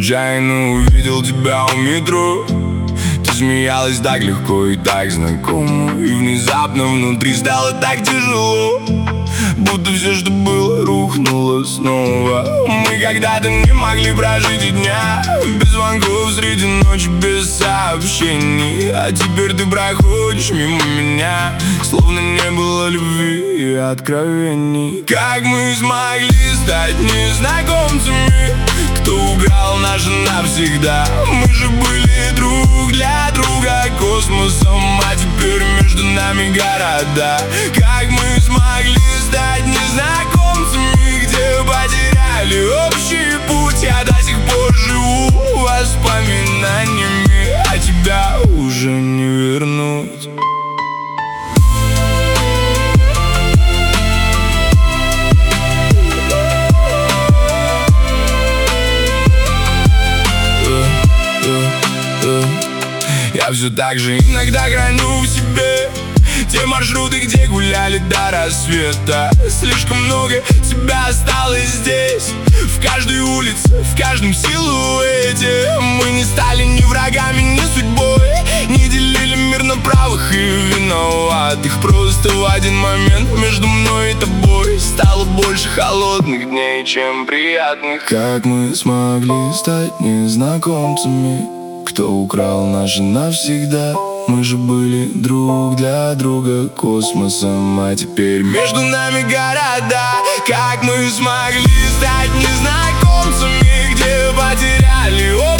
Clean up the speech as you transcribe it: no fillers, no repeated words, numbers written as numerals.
случайно увидел тебя у метро. Ты смеялась так легко и так знакомо, и внезапно внутри стало так тяжело, будто все, что было, рухнуло снова. Мы когда-то не могли прожить и дня без звонков среди ночи, без сообщений. А теперь ты проходишь мимо меня, словно не было любви и откровений. Как мы смогли стать незнакомцами? Кто украл наши навсегда? Мы же были друг для друга космосом, а теперь между нами города. Как мы смогли стать незнакомцами, где потеряли общий путь? Я до сих пор живу воспоминаниями, а тебя уже не вернуть. Я все так же иногда храню в себе те маршруты, где гуляли до рассвета. Слишком много тебя осталось здесь, в каждой улице, в каждом силуэте. Мы не стали ни врагами, ни судьбой, не делили мир на правых и виноватых. Просто в один момент между мной и тобой стало больше холодных дней, чем приятных. Как мы смогли стать незнакомцами? Кто украл наши навсегда? Мы же были друг для друга космосом, а теперь между нами города. Как мы смогли стать незнакомцами, где потеряли